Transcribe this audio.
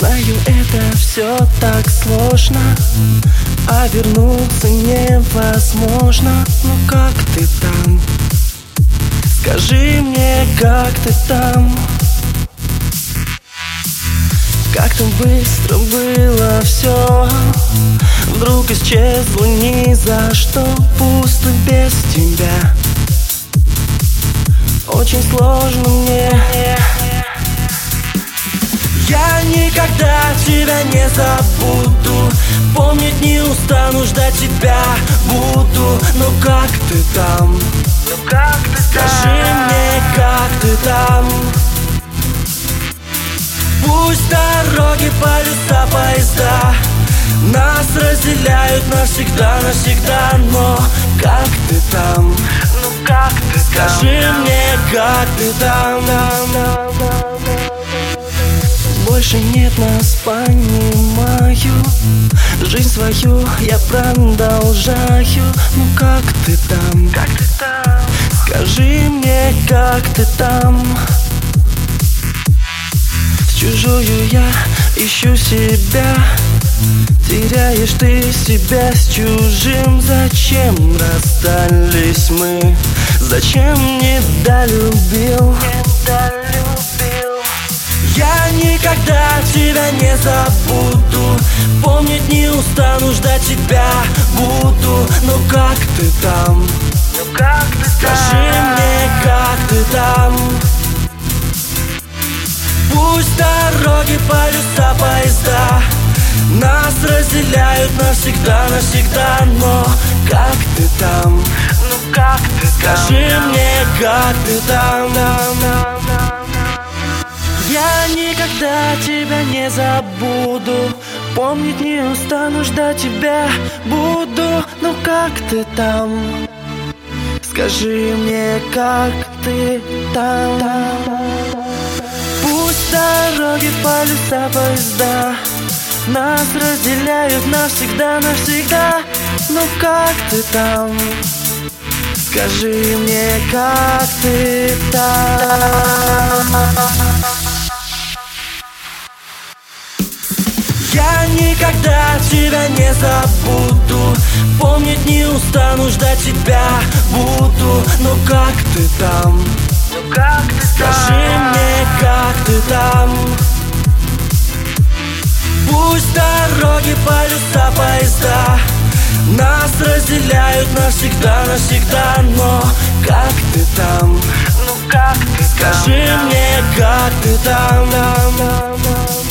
Знаю, это все так сложно, а вернуться невозможно. Ну как ты там? Скажи мне, как ты там? Как там быстро было все, вдруг исчезло ни за что. Пусто без тебя, очень сложно мне. Я никогда тебя не забуду, помнить не устану, ждать тебя буду. Но как ты там? Скажи мне, как ты там? Пусть дороги, полюса, поезда нас разделяют навсегда, навсегда. Но как ты там? Скажи мне, как ты там? Больше нет нас, понимаю. Жизнь свою я продолжаю. Ну как ты там? Скажи мне, как ты там? С чужою я ищу себя, теряешь ты себя с чужим. Зачем расстались мы? Зачем недолюбил? Я никогда тебя не забуду, помнить не устану, ждать тебя буду. Но как ты там? Скажи мне, как ты там? Пусть дороги, полюса, поезда нас разделяют навсегда, навсегда. Но как ты там? Скажи мне, как ты там? Я никогда тебя не забуду, помнить не устану, ждать тебя буду. Ну как ты там? Скажи мне, как ты там? Пусть дороги, полюса, поезда нас разделяют навсегда, навсегда. Ну как ты там? Скажи мне, как ты там? Я никогда тебя не забуду, помнить не устану, ждать тебя буду. Но как ты там? Скажи мне, как ты там? Пусть дороги, полюса, поезда нас разделяют навсегда, навсегда. Но как ты там? Скажи мне, как ты там?